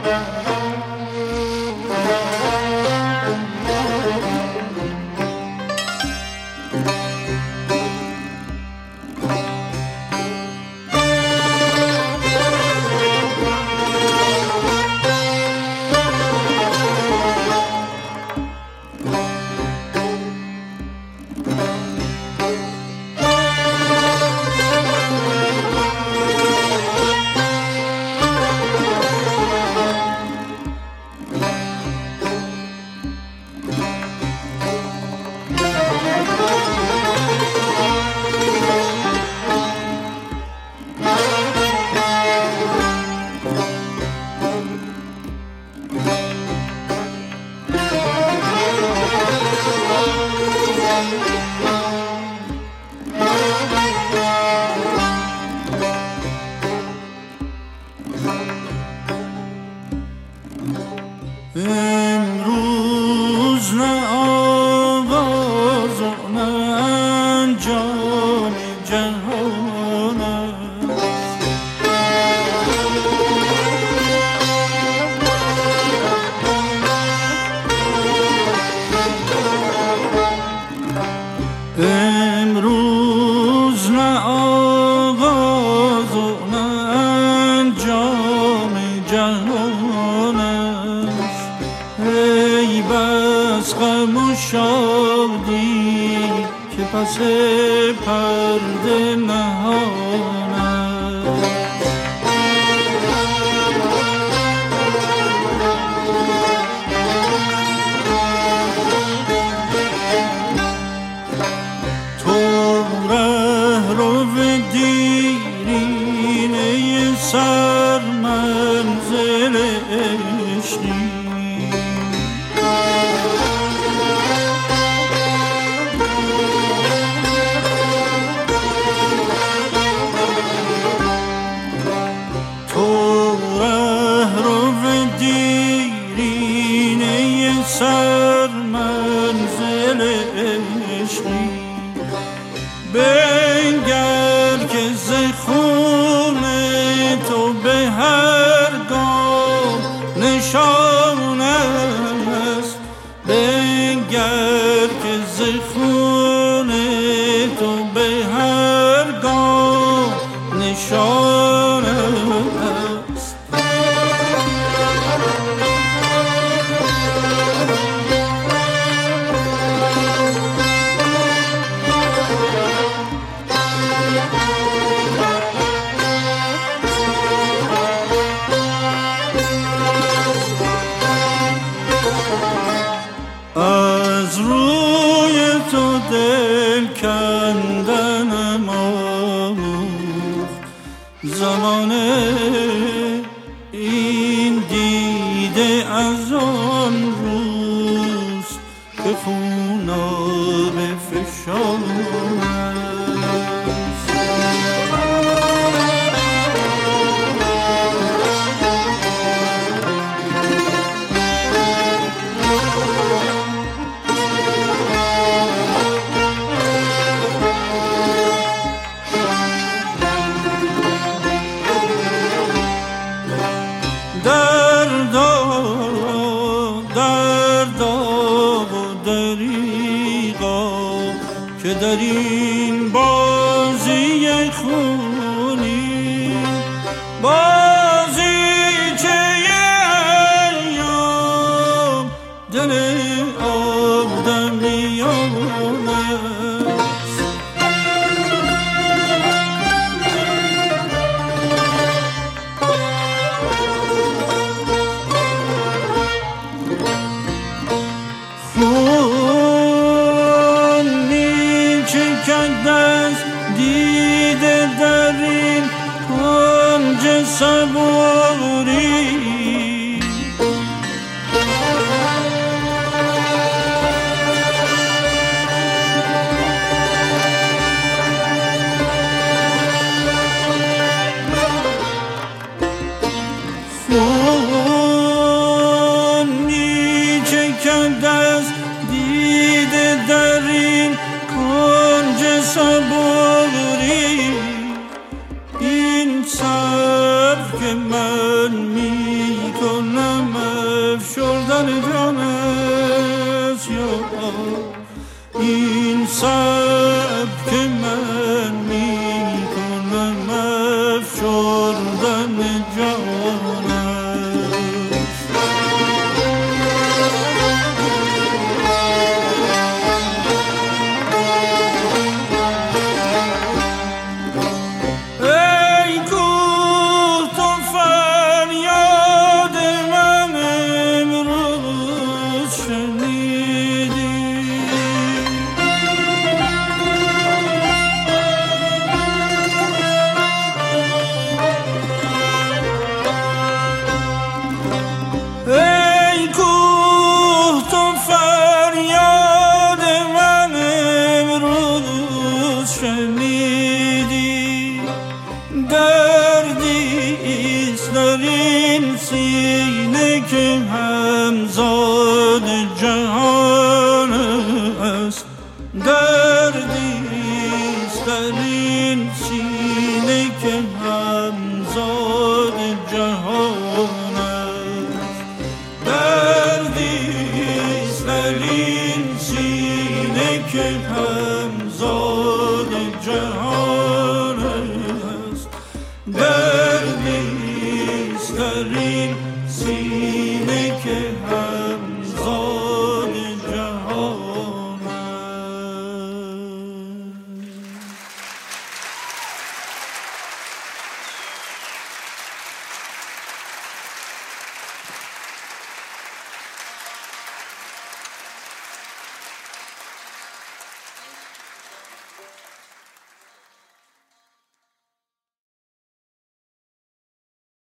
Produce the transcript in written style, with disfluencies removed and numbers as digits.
امروز نه آواز و نه انجام جهان است. امروز نه آواز و نه انجام جهان است. ای بس غم و شادی که پس پرده نهان است. تو رهرو دیرینه سر منزل عشقی، سر منزل عشقی. بنگر که ز خون تو به هر گام نشان است. بنگر که ز خون تو به هر گام نشان است. از روی تو دل کندنم آموخت زمانه. این دیده از آن روز که خوناب فشان است. که در این بازی خونی، بازی چه ایام دل آدمیان است. خونی چه کند افشردن جان است یا این سبک من میکنم افشردن جان است. ای کوه تو فریاد من امروز شنیدی، ای کوه تو فریاد من امروز شنیدی، دردیست در این سینه که همزاد جهان